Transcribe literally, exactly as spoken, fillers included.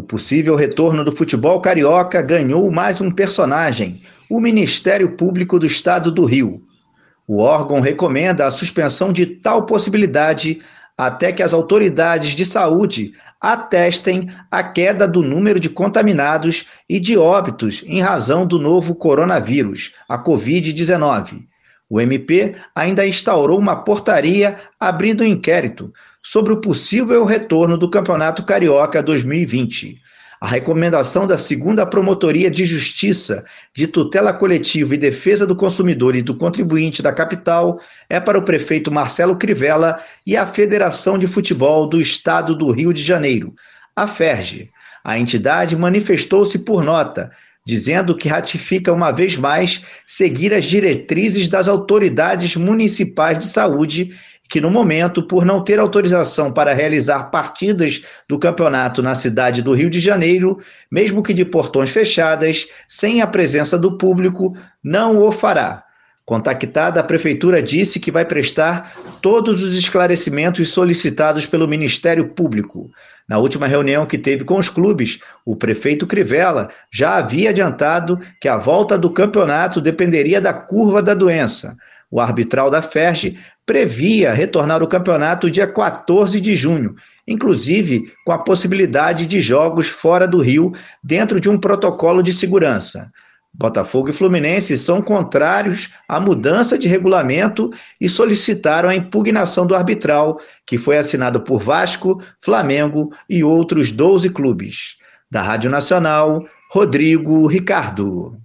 O possível retorno do futebol carioca ganhou mais um personagem, o Ministério Público do Estado do Rio. O órgão recomenda a suspensão de tal possibilidade até que as autoridades de saúde atestem a queda do número de contaminados e de óbitos em razão do novo coronavírus, a covid dezenove. O M P ainda instaurou uma portaria abrindo um inquérito sobre o possível retorno do Campeonato Carioca dois mil e vinte. A recomendação da segunda Promotoria de Justiça de Tutela Coletiva e Defesa do Consumidor e do Contribuinte da capital é para o prefeito Marcelo Crivella e a Federação de Futebol do Estado do Rio de Janeiro, a Ferge. A entidade manifestou-se por nota, dizendo que ratifica uma vez mais seguir as diretrizes das autoridades municipais de saúde, que no momento, por não ter autorização para realizar partidas do campeonato na cidade do Rio de Janeiro, mesmo que de portões fechadas, sem a presença do público, não o fará. Contactada, a Prefeitura disse que vai prestar todos os esclarecimentos solicitados pelo Ministério Público. Na última reunião que teve com os clubes, o prefeito Crivella já havia adiantado que a volta do campeonato dependeria da curva da doença. O arbitral da Ferge previa retornar o campeonato dia quatorze de junho, inclusive com a possibilidade de jogos fora do Rio, dentro de um protocolo de segurança. Botafogo e Fluminense são contrários à mudança de regulamento e solicitaram a impugnação do arbitral, que foi assinado por Vasco, Flamengo e outros doze clubes. Da Rádio Nacional, Rodrigo Ricardo.